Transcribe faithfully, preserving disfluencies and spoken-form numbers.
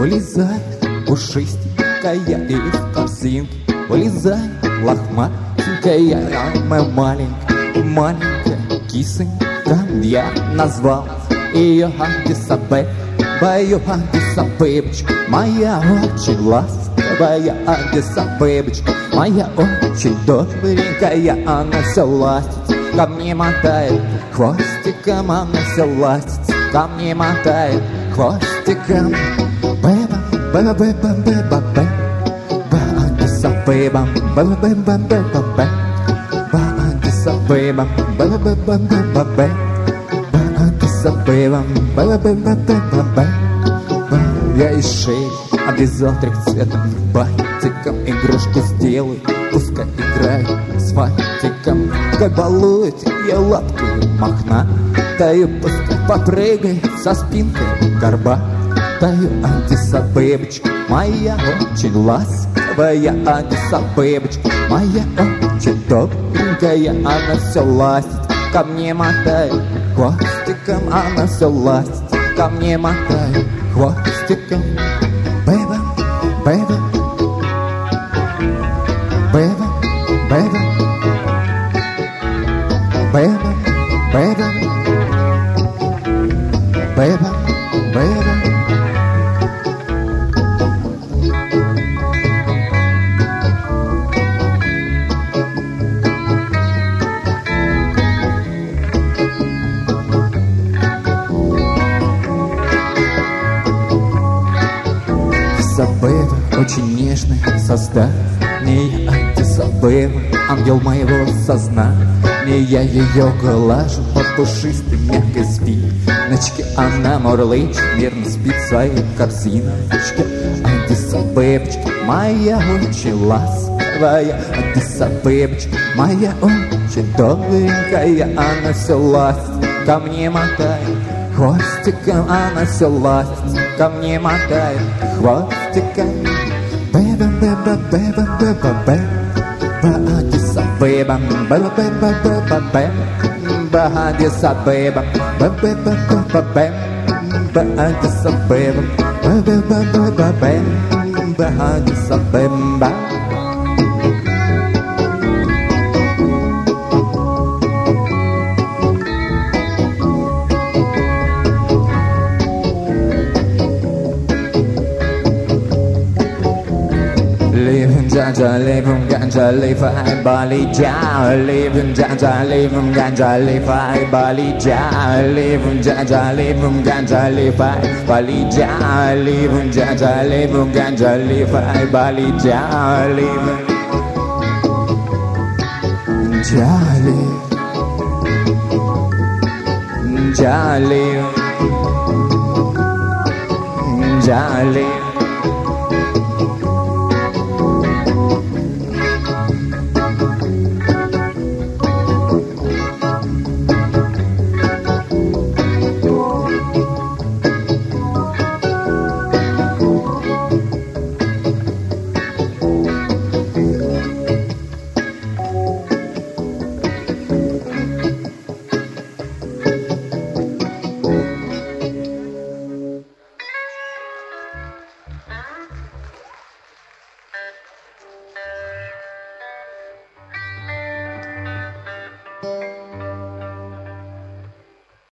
Вылезает пушистенькая из корзинки, вылезает лохматенькая, моя маленькая, маленькая кисонька. Я назвал ее Адис-Абебою, Адис-Абебочка, моя очень ласковая Адис-Абебочка, моя очень добренькая, она все ластится, ко мне мотает хвостиком, она все ластится, ко мне мотает хвостиком. Бэба, бэба, бэба, бэба, бэба, Адис-Абеба, бэба, бэба, бэба, бэба, Адис-Абеба, бэба, бэба, бэба, бэба, Адис-Абеба, бэба, бэба, бэба, бэба. Я из шеи обвязал трехцветным бантиком, игрушку сделаю, пускай играет с фантиком. Как балует я лапкой мохнатою, пускай попрыгает со спинкой горба. Таю Адис-Абебочка, моя очень ласковая Адис-Абебочка, моя очень добренькая, она все ластит, ко мне мотает хвостиком, она все ластит, ко мне мотает хвостиком. Бэба, бэба, бэба, бэба, бэба, бэба, бэба, бэба. Адис-Абеба, очень нежное создание, Адис-Абеба, ангел моего сознания. Я ее глажу по пушистой мягкой спиночке, она мурлычет, мирно спит в своей корзиночке. Адис-Абебочка, моя очень ласковая Адис-Абебочка, моя очень добренькая, она все ластит, ко мне мотает хвостиком, она все ластит, ко мне мотает хвостиком. Бэба, бэба, бэба, бэба, бэба, Адис-Абеба, бэба, бэба, бэба, бэба, Адис-Абеба, бэба, бэба, бэба, бэба, Адис-Абеба, бэба, бэба, бэба, бэба, Адис-Абеба. Living ganja, living ganja, live I Bali ja. Living ganja, living ganja, live I Bali ja. Living ganja, living ganja, live I Bali ja. Living ganja, living ganja, live I Bali ja. Living Jali, Jali, Jali.